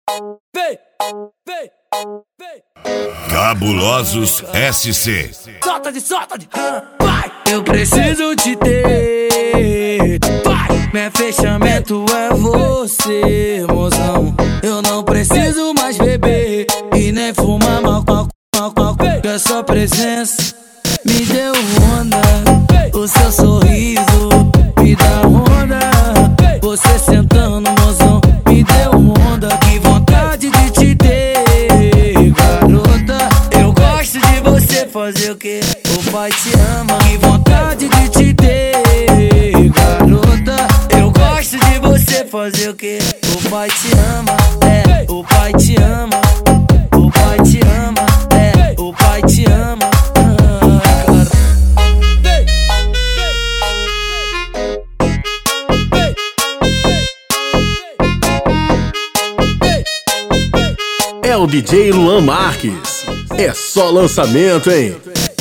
Cabulosos SC. Solta de vai. Eu preciso te ter, vai. Meu fechamento é você, mozão. Eu não preciso mais beber e nem fumar maconha. Que a sua presença me deu onda. O seu sorriso me dá onda. Você sentando, mozão, me deu onda. Que vontade de te ter, garota. Eu gosto de você fazer o que o pai te ama. Que vontade de te ter, garota. Eu gosto de você fazer o que o pai te ama. É, o pai te ama. O pai te ama. É, o pai te ama. É o DJ Luan Marques. É só lançamento, hein?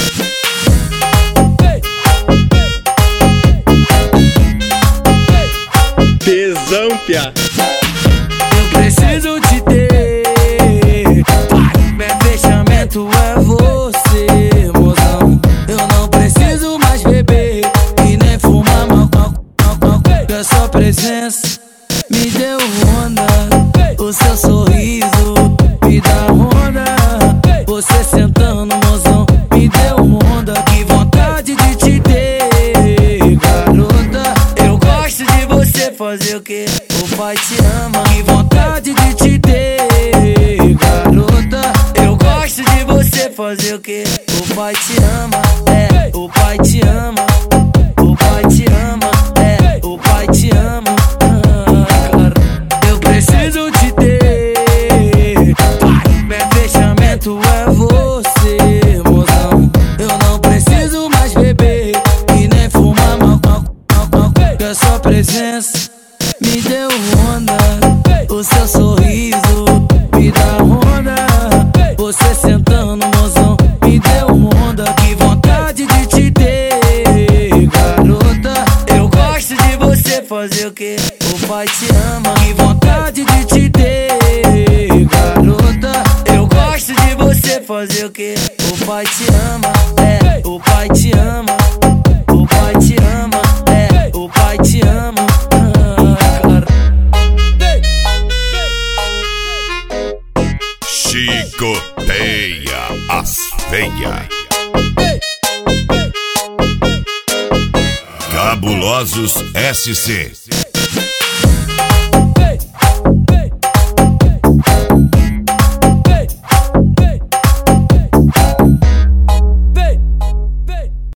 Tesão, piá. Eu preciso te ter, meu fechamento é você, mozão. Eu não preciso mais beber e nem fumar maconha. Que a sua presença me deu onda. O seu sorriso me dá onda. Você sentando, mozão, me deu onda. Que vontade de te ter, garota. Eu gosto de você fazer o que o pai te ama. Que vontade de te ter, garota. Eu gosto de você fazer o que o pai te ama. É, o pai te ama. O pai te ama. É, o pai te ama. Eu preciso te ter, meu fechamento é você, mozão. Eu não preciso mais beber e nem fumar maconha. Que a sua presença me deu onda. O seu sorriso me dá onda. Você sentando, mozão, me deu onda. Que vontade de te ter, garota. Eu gosto de você fazer o que o pai te ama. Que vontade de te ter, garota. Eu gosto de você fazer o que o pai te ama. É, o pai te ama. O pai te ama. É, o pai te ama. Chicoteia as feia. Cabulosos SC.